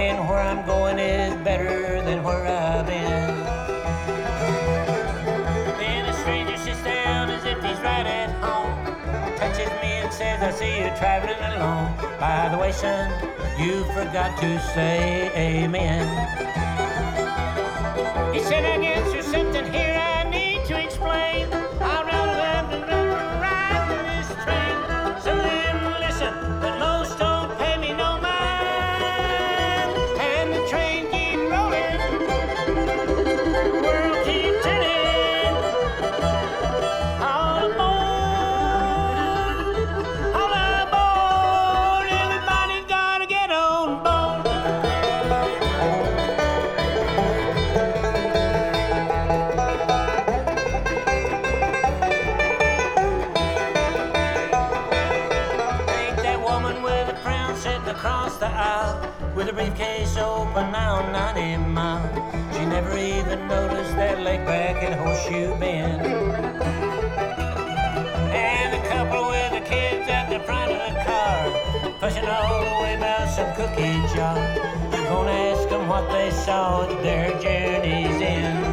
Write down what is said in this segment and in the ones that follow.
and where I'm going is better than where I've been. Then a stranger sits down as if he's right at home, touches me and says, I see you traveling alone. By the way, son, you forgot to say amen. He said, I guess there's something here I need to explain. I'll ride this train. Some of them listen, but most don't pay me no mind. And the train keeps rolling, the world keeps turning. All aboard, everybody's gotta get on board. Sitting across the aisle with a briefcase open now 90 miles. She never even noticed that lake back at Horseshoe Bend. And a couple with the kids at the front of the car, pushing all the way about some cookie jar. You're gonna ask them what they saw at their journey's end.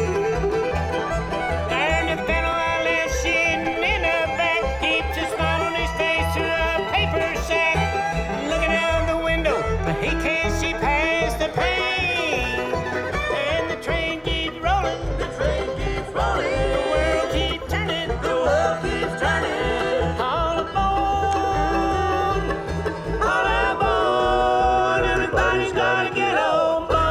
And the fellow I left sitting in the back keeps a smile on his face through a paper sack. But he can't see past the pain. And the train keeps rolling, the train keeps rolling, the world keeps turning, the world keeps turning. All aboard, everybody's gotta get on board.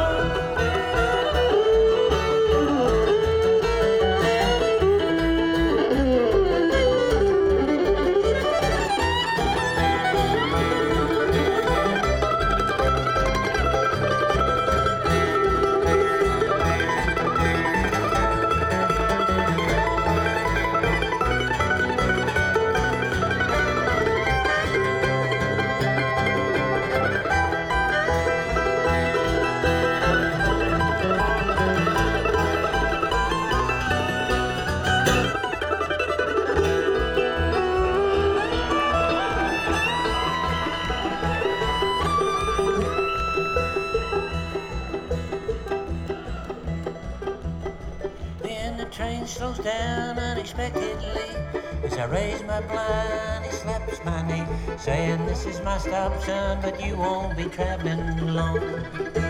The train slows down unexpectedly. As I raise my blind, he slaps my knee, saying, this is my stop, son, but you won't be traveling long.